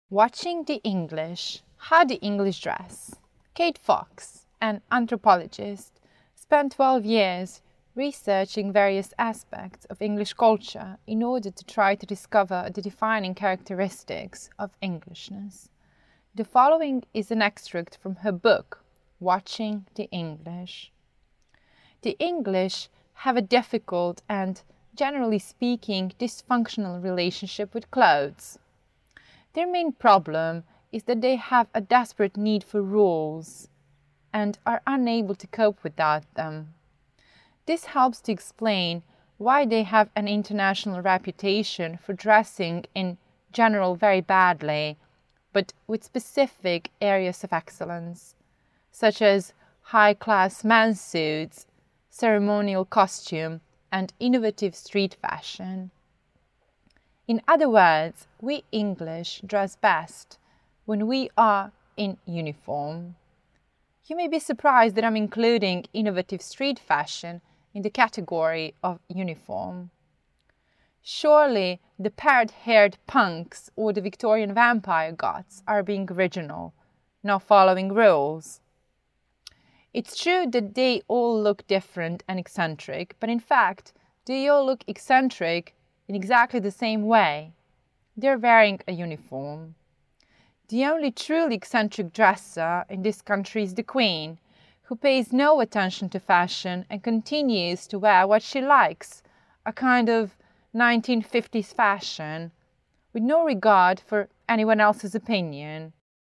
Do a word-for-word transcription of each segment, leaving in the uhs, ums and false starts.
Watching the English, How the English Dress. Kate Fox, an anthropologist, spent twelve years researching various aspects of English culture in order to try to discover the defining characteristics of Englishness. The following is an extract from her book, Watching the English. The English have a difficult and, generally speaking, dysfunctional relationship with clothes. Their main problem is that they have a desperate need for rules and are unable to cope without them. This helps to explain why they have an international reputation for dressing in general very badly, but with specific areas of excellence, such as high-class men's suits, ceremonial costume, and innovative street fashion. In other words, we English dress best when we are in uniform. You may be surprised that I'm including innovative street fashion in the category of uniform. Surely the parrot-haired punks or the Victorian vampire goths are being original, not following rules. It's true that they all look different and eccentric, but in fact, they all look eccentric in exactly the same way. They're wearing a uniform. The only truly eccentric dresser in this country is the Queen, who pays no attention to fashion and continues to wear what she likes, a kind of nineteen fifties fashion, with no regard for anyone else's opinion.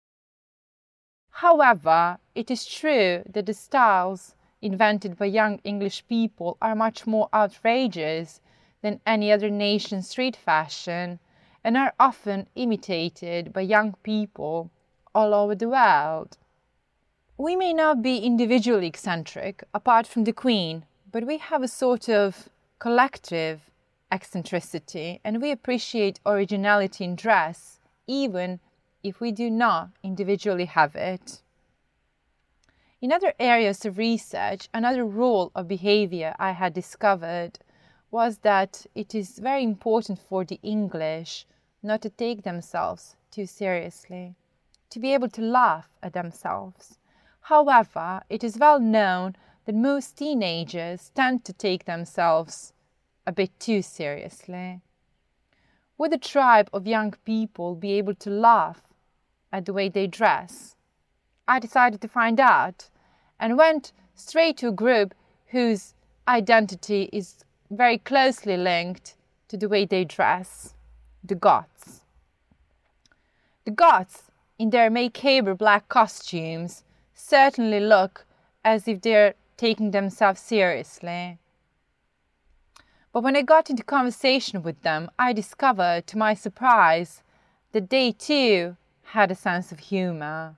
However, it is true that the styles invented by young English people are much more outrageous than any other nation's street fashion, and are often imitated by young people all over the world. We may not be individually eccentric, apart from the Queen, but we have a sort of collective eccentricity, and we appreciate originality in dress, even if we do not individually have it. In other areas of research, another rule of behavior I had discovered was that it is very important for the English not to take themselves too seriously, to be able to laugh at themselves. However, it is well known that most teenagers tend to take themselves a bit too seriously. Would a tribe of young people be able to laugh at the way they dress? I decided to find out and went straight to a group whose identity is very closely linked to the way they dress, the Goths. The Goths, in their macabre black costumes, certainly look as if they're taking themselves seriously. But when I got into conversation with them, I discovered, to my surprise, that they too had a sense of humor.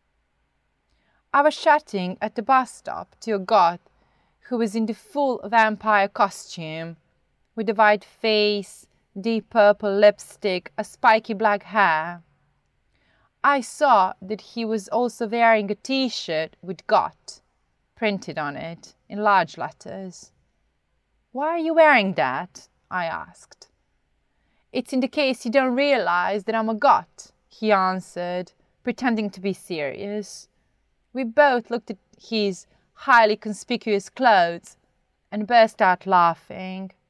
I was chatting at the bus stop to a Goth who was in the full vampire costume, with a white face, deep purple lipstick, a spiky black hair. I saw that he was also wearing a t-shirt with Goth printed on it in large letters. "Why are you wearing that?" I asked. "It's in the case you don't realize that I'm a Goth," he answered, pretending to be serious. We both looked at his highly conspicuous clothes and burst out laughing.